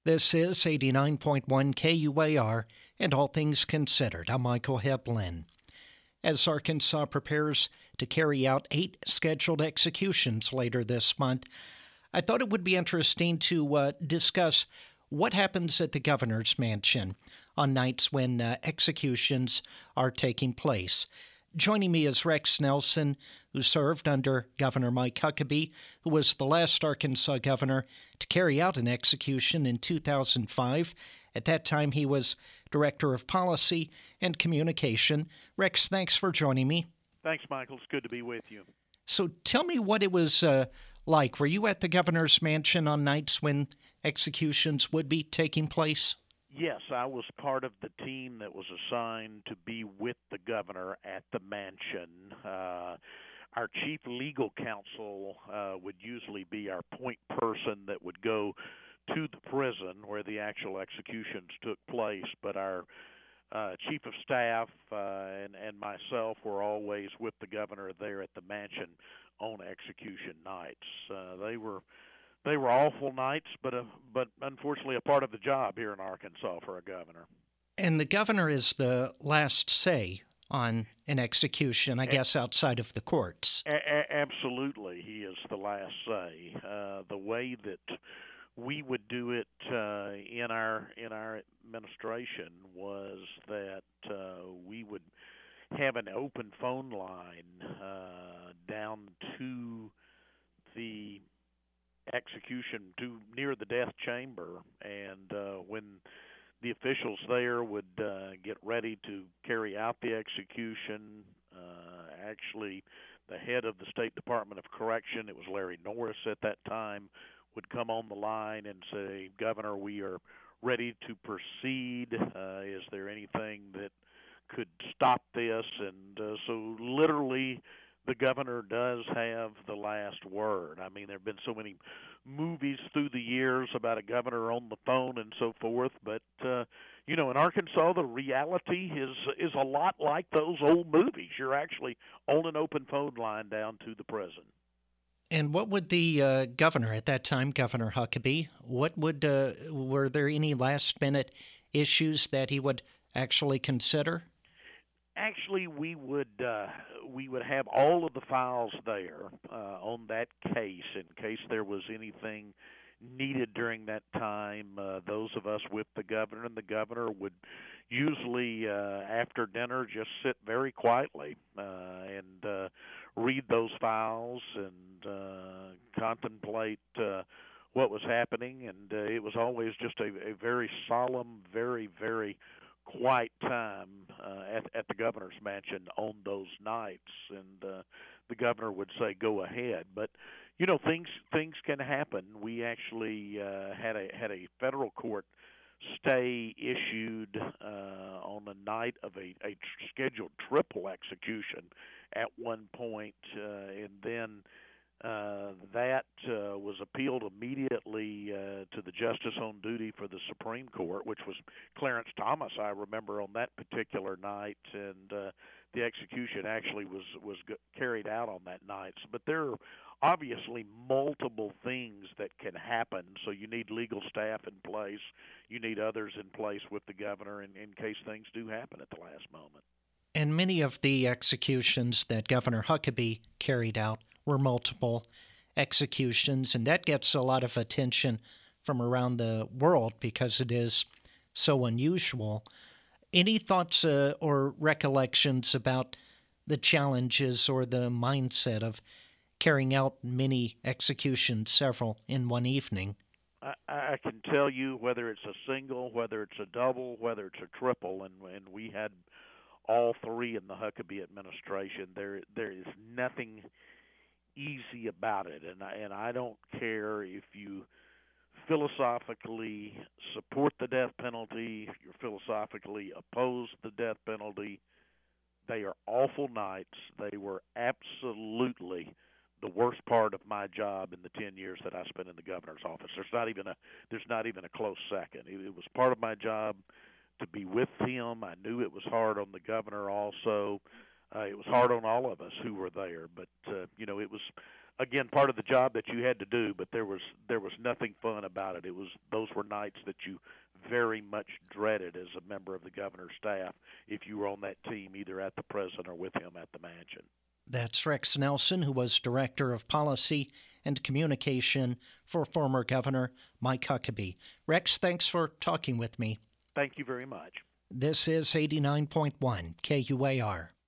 This is 89.1 KUAR and All Things Considered. I'm Michael Heblin. As Arkansas prepares to carry out 8 scheduled executions later this month, I thought it would be interesting to discuss what happens at the governor's mansion on nights when executions are taking place. Joining me is Rex Nelson, who served under Governor Mike Huckabee, who was the last Arkansas governor to carry out an execution in 2005. At that time, he was Director of Policy and Communication. Rex, thanks for joining me. Thanks, Michael. It's good to be with you. So tell me what it was like. Were you at the governor's mansion on nights when executions would be taking place? Yes, I was part of the team that was assigned to be with the governor at the mansion. Our chief legal counsel would usually be our point person that would go to the prison where the actual executions took place, but our chief of staff and myself were always with the governor there at the mansion on execution nights. They were awful nights, but unfortunately a part of the job here in Arkansas for a governor. And the governor is the last say on an execution, I guess, outside of the courts. Absolutely, he is the last say. The way that we would do it in our administration was that we would have an open phone line down to the execution to near the death chamber, and when the officials there would get ready to carry out the execution, actually the head of the State Department of Correction, it was Larry Norris at that time, would come on the line and say, "Governor, we are ready to proceed. Is there anything that could stop this?" And so literally the governor does have the last word. I mean, there have been so many movies through the years about a governor on the phone and so forth, but in Arkansas, the reality is a lot like those old movies. You're actually on an open phone line down to the prison. And what would the governor at that time, Governor Huckabee, were there any last-minute issues that he would actually consider? Actually, we would have all of the files there on that case in case there was anything needed during that time. Those of us with the governor, and the governor would usually after dinner just sit very quietly and read those files and contemplate what was happening. And it was always just a very solemn, very, very quiet time at the governor's mansion on those nights, and the governor would say, "Go ahead." But things can happen. We actually had a federal court stay issued on the night of a scheduled triple execution at one point, and then that was appealed immediately to the justice on duty for the Supreme Court, which was Clarence Thomas, I remember, on that particular night, and the execution actually was carried out on that night. But there are obviously multiple things that can happen, so you need legal staff in place. You need others in place with the governor in case things do happen at the last moment. And many of the executions that Governor Huckabee carried out were multiple executions, and that gets a lot of attention from around the world because it is so unusual. Any thoughts or recollections about the challenges or the mindset of carrying out many executions, several in one evening? I can tell you whether it's a single, whether it's a double, whether it's a triple, and we had all three in the Huckabee administration. There is nothing easy about it, and I don't care if you philosophically support the death penalty, if you're philosophically opposed to the death penalty. They are awful nights. They were absolutely the worst part of my job in the 10 years that I spent in the governor's office. There's not even a close second. It was part of my job to be with him. I knew it was hard on the governor also. It was hard on all of us who were there, but it was again, part of the job that you had to do, but there was nothing fun about it. Those were nights that you very much dreaded as a member of the governor's staff if you were on that team, either at the president or with him at the mansion. That's Rex Nelson, who was Director of Policy and Communication for former Governor Mike Huckabee. Rex, thanks for talking with me. Thank you very much. This is 89.1 KUAR.